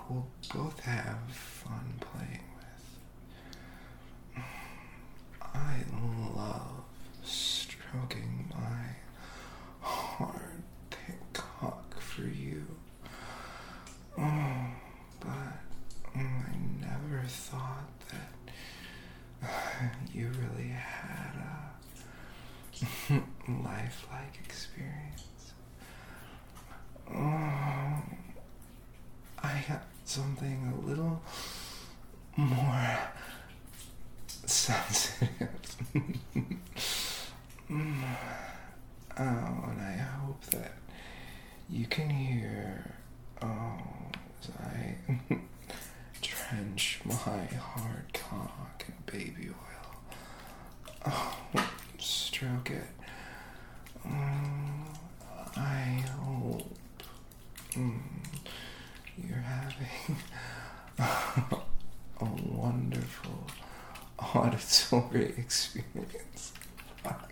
we'll both have fun playing with. I love stroking my hard, thick cock for you. But I never thought that you really had a lifelike experience. I got something a little more sensitive. And I hope that you can hear as I trench my hard cock in baby oil. Stroke it. I hope you're having a wonderful auditory experience. Fuck.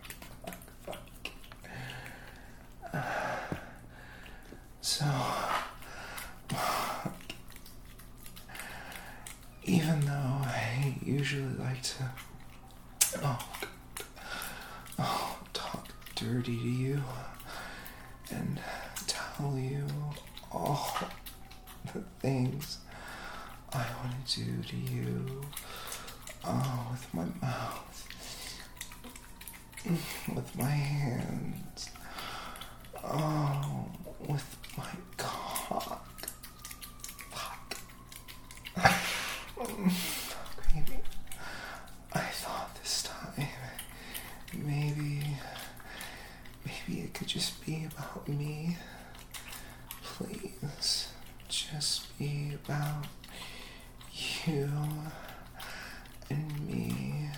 So, even though I usually like to talk dirty to you and tell you all the things I want to do to you with my mouth, with my hands, with my cock. Fuck. Baby, I thought this time maybe it could just be about me. Please, just be about you and me.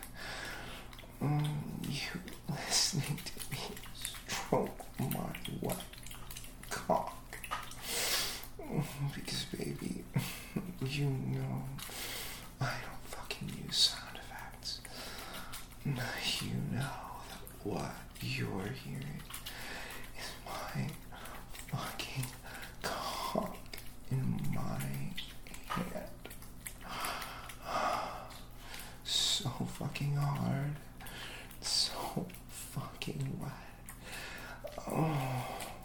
You listening to me stroke my wet cock. Because, baby, you know I don't fucking use sound effects. You know that what you're hearing is my fucking cock in my hand. So fucking hard. So fucking wet. Oh.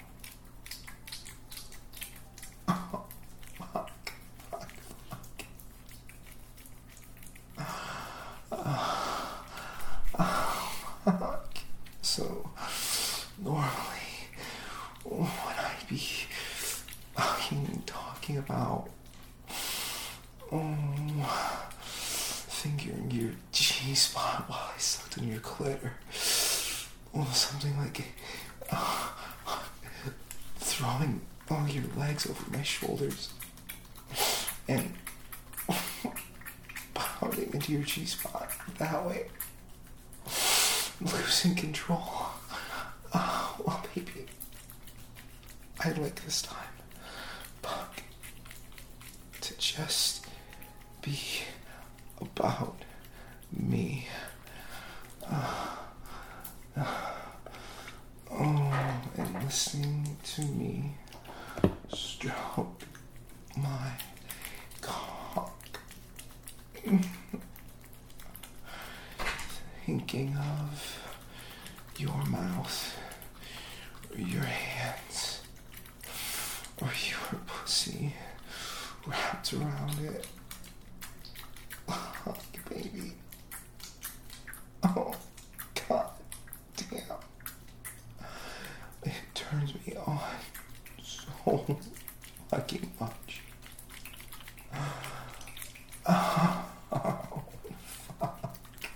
So, normally, when I'd be fucking talking about fingering your G-spot while I sucked on your clitor, or something like throwing all your legs over my shoulders and pounding into your G-spot that way, losing control. Well, baby, I'd like this time, fuck, to just be about me. And listening to me stroke my cock. Thinking of your mouth, or your hands, or your pussy wrapped around it. Oh, baby. Oh, god damn. It turns me on so fucking much. Oh, fuck.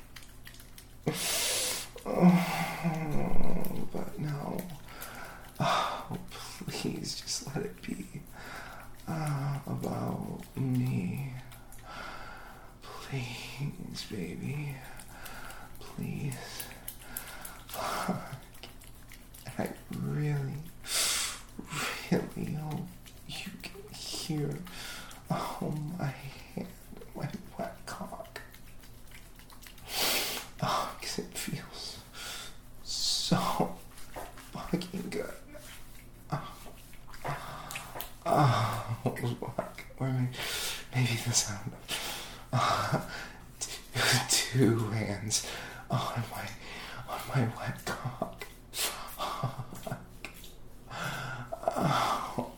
But no. Oh, please just let it be about me. Please, baby. Please. Fuck. I really hope you can hear my hand, my wet cock. Because it feels so fucking good. Fuck. Or maybe the sound of two hands on my wet cock. Oh,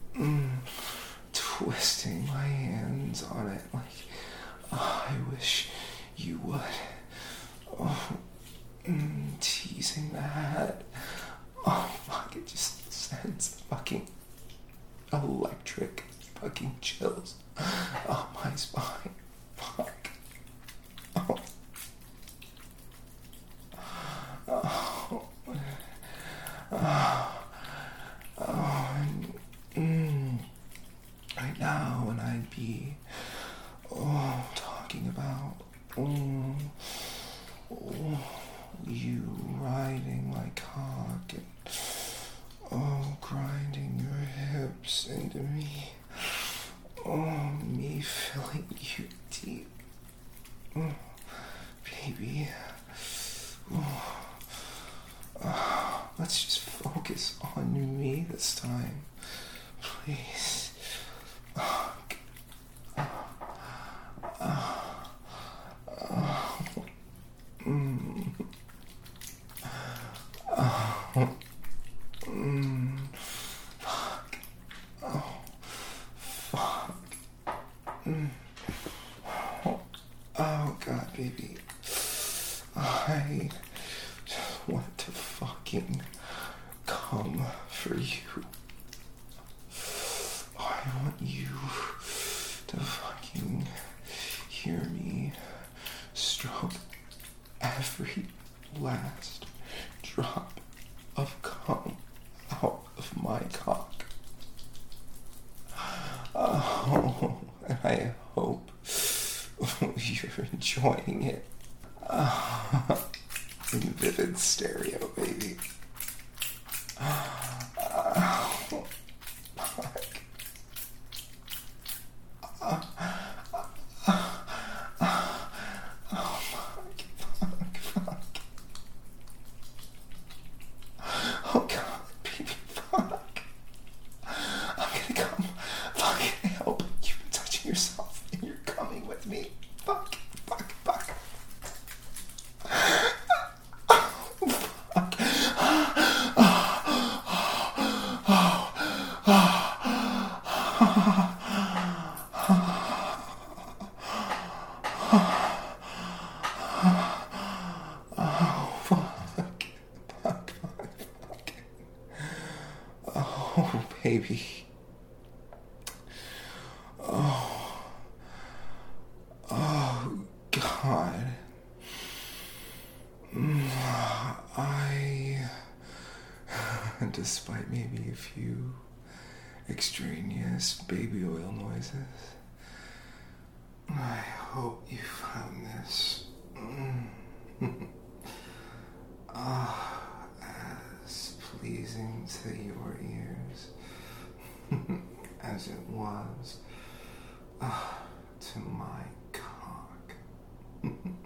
twisting my hands on it like I wish you would. Oh, teasing that. Oh fuck, it just sends fucking electric fucking chills up my spine. Fuck. Oh. Oh. Right now, when I'd be talking about you riding my cock and grinding your hips into me, me filling you deep, baby. Let's just focus on me this time, please. Fuck. Oh, fuck. Oh, God, baby. I just want to fucking come for you. I want you to fucking hear me stroke every last drop of cum out of my cock. Oh, and I hope you're enjoying it. In vivid stereo, baby. Oh God, baby, fuck. I'm gonna come. Fucking help. You've been touching yourself and you're coming with me. Fuck, fuck, fuck. Oh, baby. Oh, God. Despite maybe a few extraneous baby oil noises, I hope you found this as pleasing to your ears as it was to my cock.